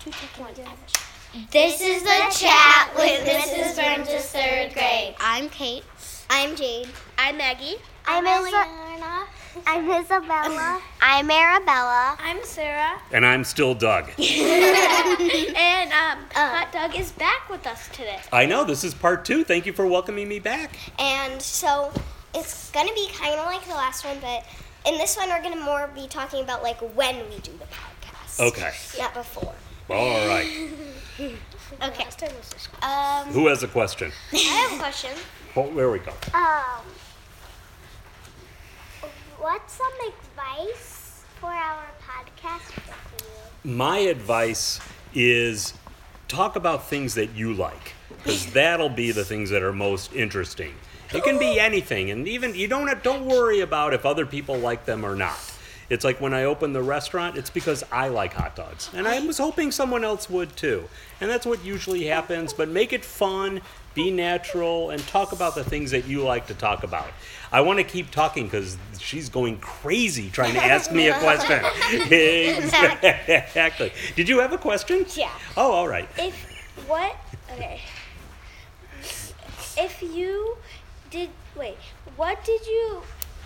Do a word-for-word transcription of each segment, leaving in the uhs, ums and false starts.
Two seconds. This is the chat with Missus Burns' third grade. I'm Kate. I'm Jade. I'm Maggie. I'm Eliana. I'm Isabella. I'm Arabella. I'm Sarah. And I'm still Doug. And um, uh, Hot Doug is back with us today. I know, this is part two. Thank you for welcoming me back. And so it's going to be kind of like the last one, but in this one we're going to more be talking about like when we do the podcast. Okay. Not before. All right. Okay. Um, Who has a question? I have a question. Oh, there we go. Um, what's some advice for our podcast for you? My advice is talk about things that you like, because that'll be the things that are most interesting. It can be anything, and even you don't have, don't worry about if other people like them or not. It's like when I opened the restaurant, it's because I like hot dogs, and I was hoping someone else would too. And that's what usually happens, but make it fun, be natural, and talk about the things that you like to talk about. I want to keep talking because she's going crazy trying to ask me a question. Exactly. Did you have a question? Yeah. Oh, all right. If what? Okay. If you did wait, what did you?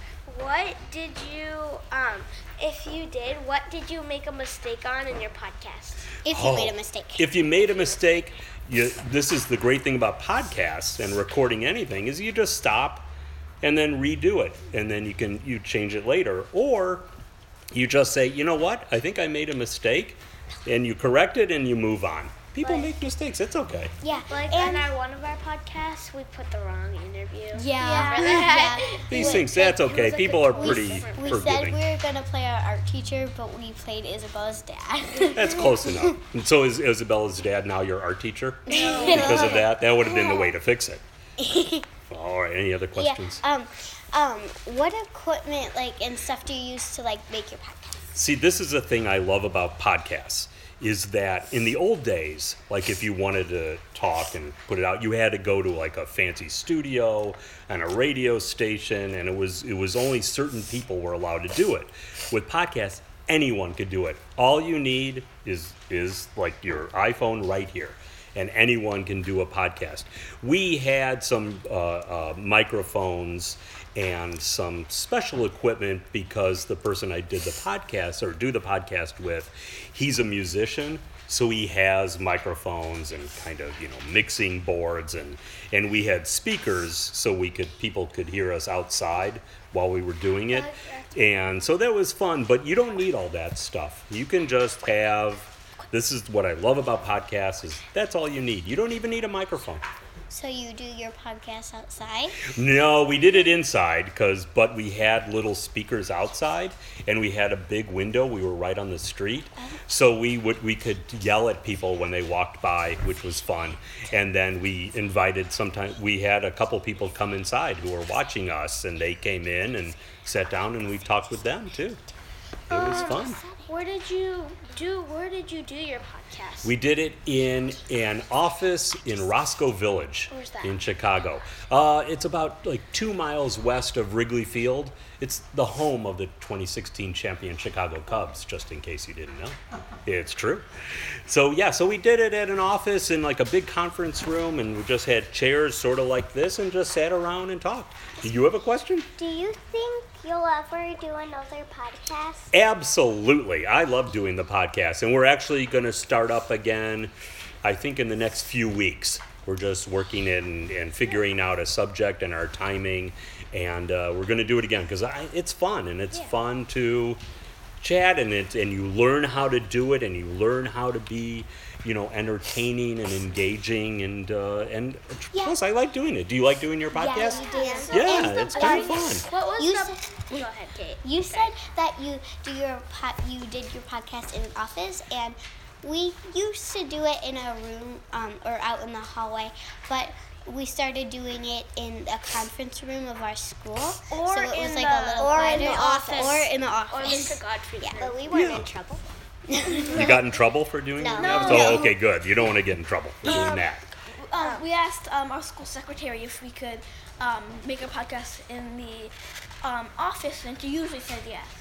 What did you? Um, if you did, what did you make a mistake on in your podcast? If you Oh, made a mistake. If you made a mistake, you, this is the great thing about podcasts and recording anything is you just stop and then redo it, and then you can you change it later, or you just say, you know what, I think I made a mistake, and you correct it and you move on. People Like- make mistakes. It's okay. Yeah. Like and on our one of our podcasts, we put the wrong interview. Yeah. yeah. These Wait, things, that's it was okay. like a People are twist. pretty We said forgiving. we were gonna play our art teacher, but we played Isabella's dad. That's close enough. And so is Isabella's dad now your art teacher? Because of that? That would have been the way to fix it. All right, any other questions? Yeah. Um, um, what equipment like and stuff do you use to like make your podcast? See, this is the thing I love about podcasts, is that in the old days, like if you wanted to talk and put it out, you had to go to like a fancy studio and a radio station, and it was it was only certain people were allowed to do it. With podcasts, anyone could do it. All you need is is like your iPhone right here, and anyone can do a podcast. We had some uh, uh, microphones and some special equipment because the person I did the podcast or do the podcast with, he's a musician, so he has microphones and kind of, you know, mixing boards, and and we had speakers so we could people could hear us outside while we were doing it. And so that was fun, but you don't need all that stuff. You can just have, this is what I love about podcasts, is that's all you need. You don't even need a microphone. So you do your podcast outside? No, we did it inside, because but we had little speakers outside, and we had a big window. We were right on the street, so we would we could yell at people when they walked by, which was fun. And then we invited. Sometimes we had a couple people come inside who were watching us, and they came in and sat down, and we talked with them too. It was fun. Where did you do? Where did you do your podcast? We did it in an office in Roscoe Village Where's that? in Chicago. Uh, it's about like two miles west of Wrigley Field. It's the home of the twenty sixteen champion Chicago Cubs, just in case you didn't know. It's true. So yeah, so we did it at an office in like a big conference room, and we just had chairs sort of like this and just sat around and talked. Do you have a question? Do you think you'll ever do another podcast? Absolutely. I love doing the podcast, and we're actually going to start up again, I think, in the next few weeks. We're just working it and, and figuring out a subject and our timing, and uh, we're going to do it again because it's fun, and it's fun to chat, and it, and you learn how to do it, and you learn how to be, you know, entertaining and engaging, and uh, and plus I like doing it. Do you like doing your podcast? Yeah, you do. Yeah, it's kind of fun. What was You the? said- Go ahead, Kate. You said that you do your po- you did your podcast in an office, and we used to do it in a room um, or out in the hallway, but we started doing it in a conference room of our school. Or so it was in like the- a little or in quieter. the office. Or in the Or office. Mister Godfrey's Yeah. room. But we weren't Yeah. in trouble. You got in trouble for doing No. that? No. Oh, okay, good. You don't want to get in trouble for doing that. Um, we asked um, our school secretary if we could um, make a podcast in the um, office, and she usually said yes.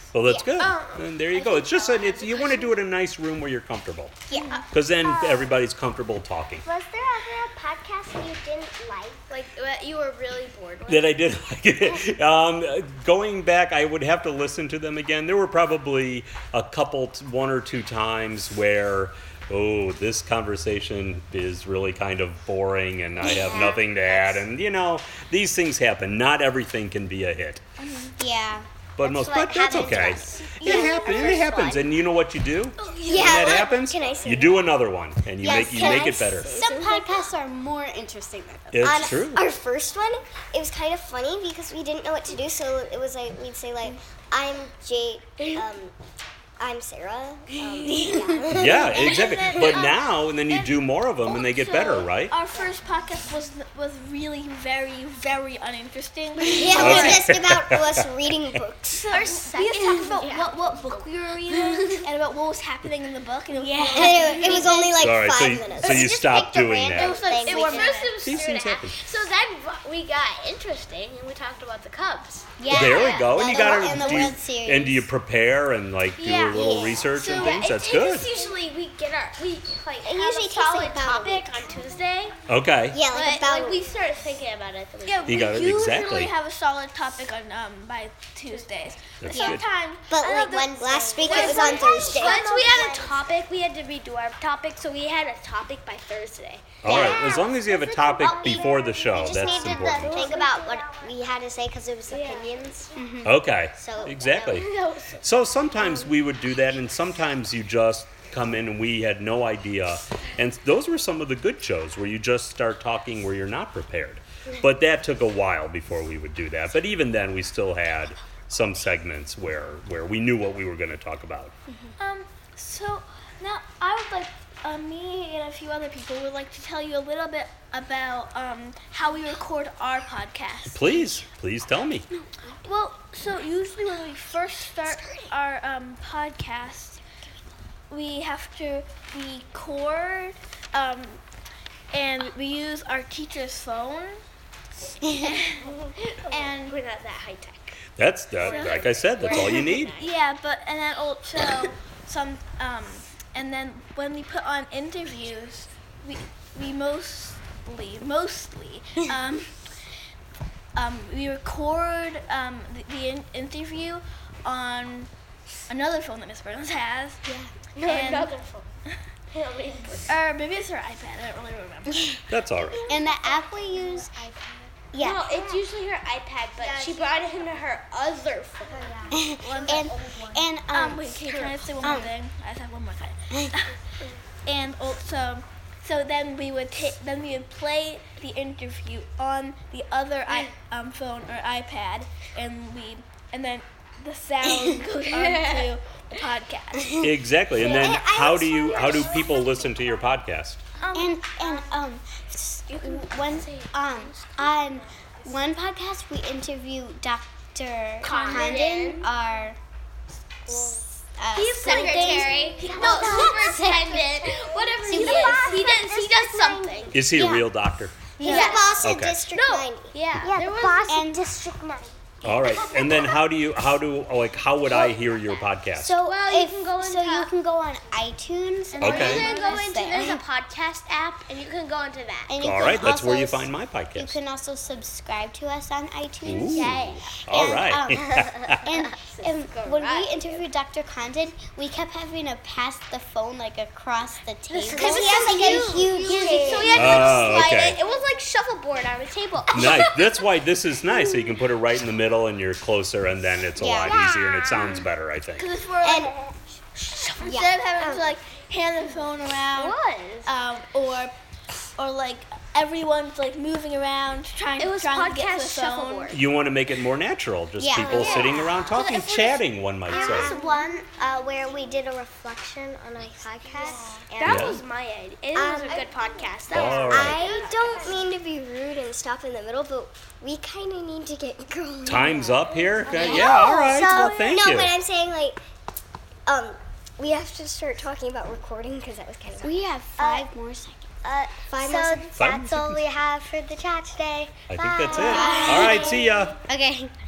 Well, that's good. Um, And there you go. It's just, a, it's, you want to do it in a nice room where you're comfortable. Yeah. Because then everybody's comfortable talking. Was there ever a podcast you didn't like? Like that you were really bored with? That I did like it. Um, going back, I would have to listen to them again. There were probably a couple, one or two times where, oh, this conversation is really kind of boring and I have nothing to add. And, you know, these things happen. Not everything can be a hit. Yeah. But most, what but that's happens okay. to us. It happens. It happens. And you know what you do? Yeah. When that happens, Can I say you do another one and you Yes, make you can make I it better. say- Some podcasts are more interesting than others. It's On true. our first one, it was kind of funny because we didn't know what to do. So it was like we'd say like, "I'm Jake," um, "I'm Sarah." Um, yeah. Yeah, exactly. But now, and then you do more of them and they get better, Also, right? Our first podcast was was really very very uninteresting. Yeah, it was just about us reading books. So we just talked about what, what book we were reading and about what was happening in the book. And it was And it, it was only like All right, so five you, minutes. so you Just stopped picked a doing random that. It was like, thing it we was did. first it was These three and things a half. happen. So then we got interesting and we talked about the Cubs. Yeah. There we go. And And you the- got and the to. World Series. And do you prepare and like do Yeah. a little Yeah. research So and things? it, That's it good. just usually we get our we like It have usually a takes, like, solid about a topic week. on Tuesday. Okay. Yeah, like But about like, we started thinking about it. The week yeah, before. we You got it, usually exactly. have a solid topic on um by Tuesdays. But That's good. sometimes, But I know like that- when last week it Once- was on Thursday. Once we had a topic, we had to redo our topic, so we had a topic by Thursday. All right. As long as you have a topic before the show, We just that's needed important. to think about what we had to say because it was opinions. Okay. So- Exactly. That was- So sometimes we would do that, and sometimes you just come in and we had no idea. And those were some of the good shows where you just start talking where you're not prepared. But that took a while before we would do that. But even then, we still had some segments where where we knew what we were going to talk about. Um, so now I would like, uh, me and a few other people would like to tell you a little bit about um, how we record our podcast. Please, please tell me. Well, so usually when we first start our um, podcast, we have to record, um, and we use our teacher's phone. and We're not that high tech. That's that. Like I said, that's all you need. yeah, but and then also some um, and then when we put on interviews, we we mostly mostly um, um, we record um, the, the in- interview on another phone that Miss Burns has. No, And- another phone. I don't mean- Or maybe it's her iPad. I don't really remember. That's all right. And the app we use, yeah. No, it's usually her iPad, but she brought it into her other phone. and and um, Um, wait, okay, can I say one more um, thing? I just have one more thing. And also, so then we would ta- then we would play the interview on the other I- um, phone or iPad, and we and then the sound goes onto the podcast. Exactly. And then I how do you how do people listen to your podcast? and and um, s- one um on one podcast we interview Doctor Condon, our uh, He's something- secretary. No, superintendent. Whatever he is. He does. He does something. Is he a Yeah. real doctor? He's the boss in Okay. District No. ninety. Yeah. Yeah, there the was boss and- in District nine. All right. And then how do you how do like how would I hear your podcast? So Well, you if, can go so into- you can go on iTunes and Okay. You then can go into there. there's a podcast app, and you can go into that. And you All can right, that's where also you s- find my You podcast. can also subscribe to us on iTunes. Ooh. Yeah. All And, right. um, and and when right. we interviewed Doctor Condon, we kept having to pass the phone like across the table. Because he has like a huge table. So we had to like Oh, slide okay. it. It was like shuffleboard on the table. Nice. That's why this is nice. So you can put it right in the middle, and you're closer, and then it's a Yeah. lot easier, and it sounds better. I think. Because if we're like, And instead of having to like hand the phone around, was. um, or or like everyone's like moving around trying, It was trying to get to podcast the phone. shuffleboard. You want to make it more natural, just Yeah. people Yeah. sitting around talking, chatting. One might There say. was one uh, where we did a reflection on a podcast. And That Yeah. was my idea. It was Um, a good podcast. That All was right. I don't mean to be rude and stop in the middle, but we kind of need to get going. Time's up here. Okay, Yeah. All right. So, Well, thank no, you. but I'm saying like, um, we have to start talking about recording because that was kind of. we have five more seconds. Uh, Five so more seconds. Five more that's all we have for the chat today. I think that's it. Bye. All right. See ya. Okay.